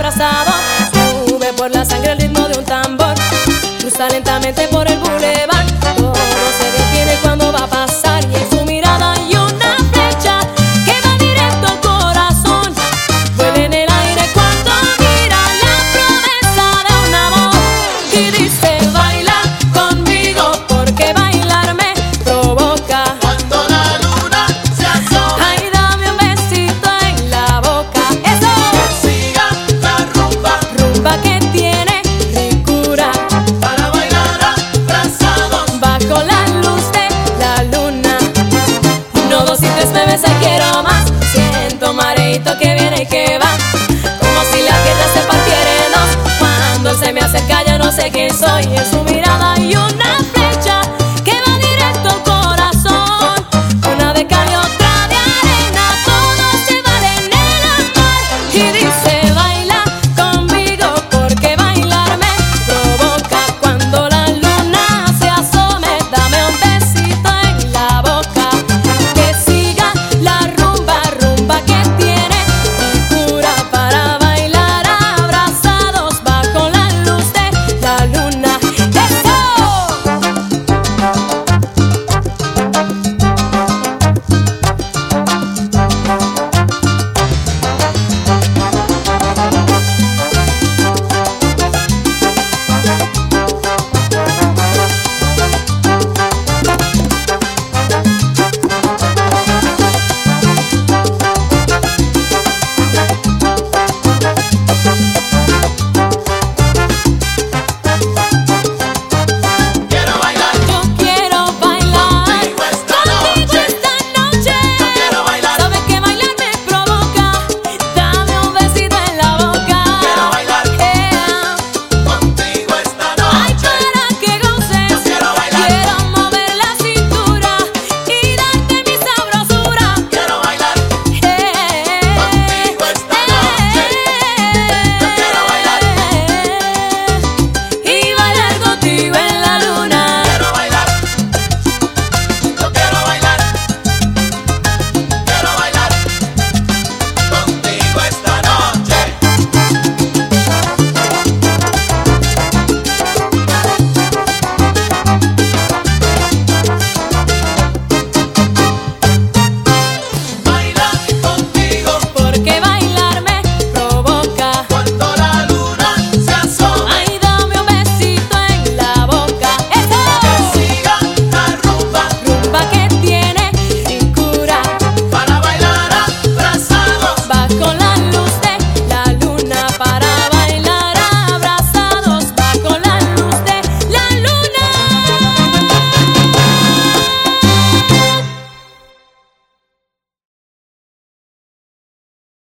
abrazado. Sube por la sangre el ritmo de un tambor, cruza lentamente por el bulevar. Todo se detiene cuando va a pasar y en su mirada hay una flecha que va directo al corazón. Vuela en el aire cuando mira la promesa de un amor y dice: baila conmigo porque bailar me provoca. Cuando la luna se asoma, Ay, dame un besito en la boca. Eso, que siga la rumba rumba que tiene ricura, para bailar abrazados. bajo la luz de la luna. 1, 2 y 3, me besa y quiero más. Siento mareito que viene y que va, como si la tierra se partiera en dos. Cuando se me acerca ya no sé quién soy. Es un